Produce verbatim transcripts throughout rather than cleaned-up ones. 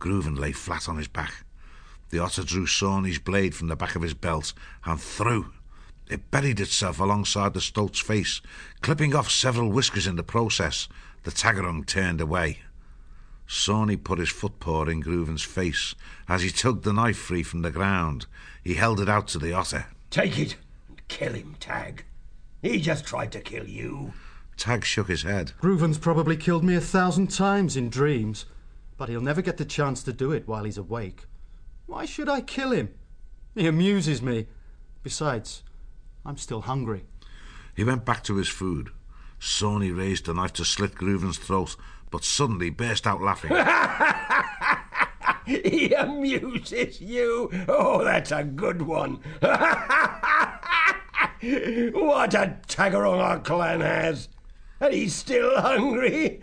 Groovan lay flat on his back. The otter drew Sawney's blade from the back of his belt and threw. It buried itself alongside the stoat's face, clipping off several whiskers in the process. The Tagarung turned away. Sawney put his footpaw in Groovan's face. As he tugged the knife free from the ground, he held it out to the otter. Take it and kill him, Tag. He just tried to kill you. Tag shook his head. Groovan's probably killed me a thousand times in dreams, but he'll never get the chance to do it while he's awake. Why should I kill him? He amuses me. Besides, I'm still hungry. He went back to his food. Sawney raised the knife to slit Groovan's throat, but suddenly burst out laughing. He amuses you? Oh, that's a good one. What a Tagarung our clan has. And he's still hungry.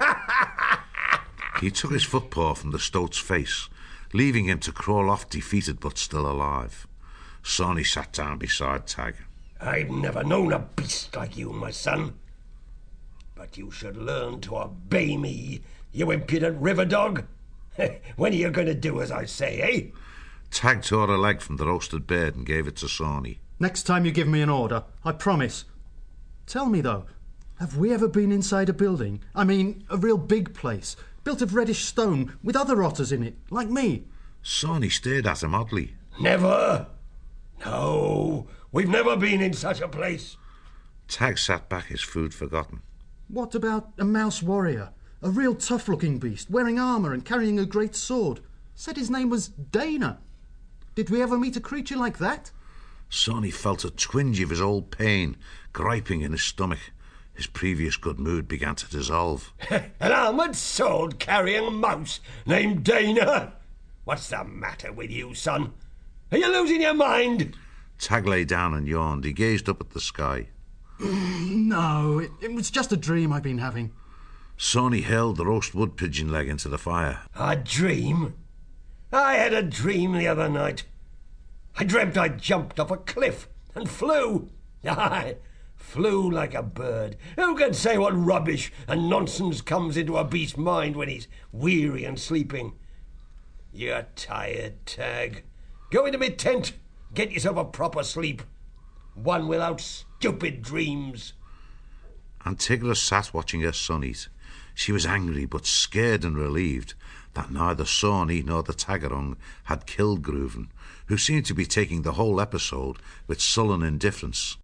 He took his footpaw from the stoat's face, leaving him to crawl off defeated but still alive. Sawney sat down beside Tag. I've never known a beast like you, my son. But you should learn to obey me, you impudent river dog. When are you going to do as I say, eh? Tag tore a leg from the roasted bird and gave it to Sawney. Next time you give me an order, I promise. Tell me, though, have we ever been inside a building? I mean, a real big place, built of reddish stone, with other otters in it, like me? Sawney stared at him oddly. Never. No, we've never been in such a place. Tag sat back, his food forgotten. What about a mouse warrior? A real tough-looking beast, wearing armour and carrying a great sword. Said his name was Dana. Did we ever meet a creature like that? Sawney felt a twinge of his old pain griping in his stomach. His previous good mood began to dissolve. An armoured sword carrying a mouse named Dana? What's the matter with you, son? Are you losing your mind? Tag lay down and yawned. He gazed up at the sky. No, it, it was just a dream I've been having. Sawney hurled the roast wood pigeon leg into the fire. A dream? I had a dream the other night. I dreamt I jumped off a cliff and flew. I flew like a bird. Who can say what rubbish and nonsense comes into a beast's mind when he's weary and sleeping? You're tired, Tag. Go into my tent. Get yourself a proper sleep. One without stupid dreams. Antigua sat watching her son eat. She was angry but scared and relieved that neither Sawney nor the Tagarung had killed Groovan, who seemed to be taking the whole episode with sullen indifference.